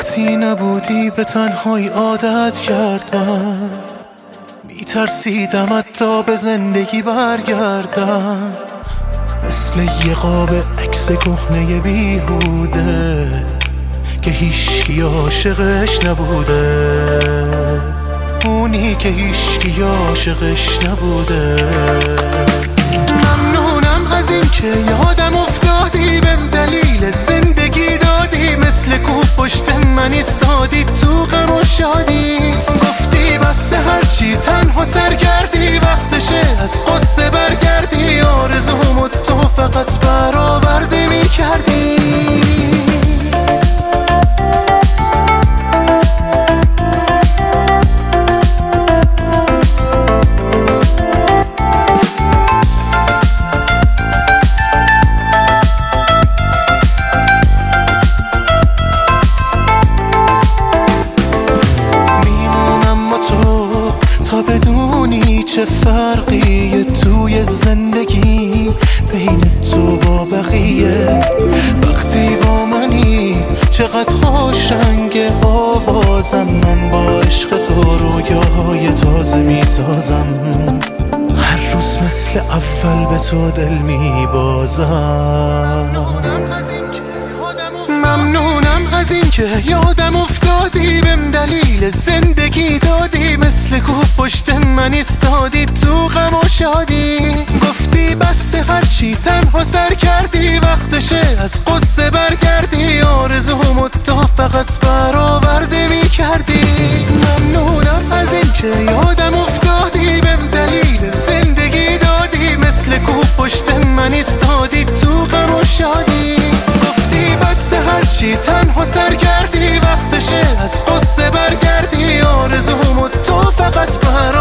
وقتی نبودی به تنهایی عادت کردم، میترسیدم حتی به زندگی برگردم، مثل یه قاب عکس کهنه بیهوده که هیچکی عاشقش نبوده، اونی که هیچکی عاشقش نبوده. ممنونم از این که یادم افتادی، بهم دلیل زندگی دادی، مثل کوه پشت من ایستادی تو غم و شادی. گفتی بس هرچی تنها سر کردی، وقتشه از قصه برگردی، آرزومو تو فقط برآورده میکردی. بدونی چه فرقیه توی زندگی بین تو با بقیه، وقتی با منی چقدر خوشنگ آوازم، من با عشق تو رویاهای تازه میسازم، هر روز مثل اول به تو دل میبازم. ممنونم از این که یادم افتادی، بهم دلیل زندگی دادی، مثل کوه پشت من ایستادی تو غم و شادی. گفتی بس هرچی تنها سر کردی، وقتشه از قصه برگردی، آرزومو تو فقط برآورده میکردی. ممنونم از این که یادم افتادی، بهم دلیل زندگی دادی، مثل کوه پشت من ایستادی تو غم و شادی. گفتی بس هرچی تنها سر کردی، وقتشه از قصه برگردی، آرزومو تو فقط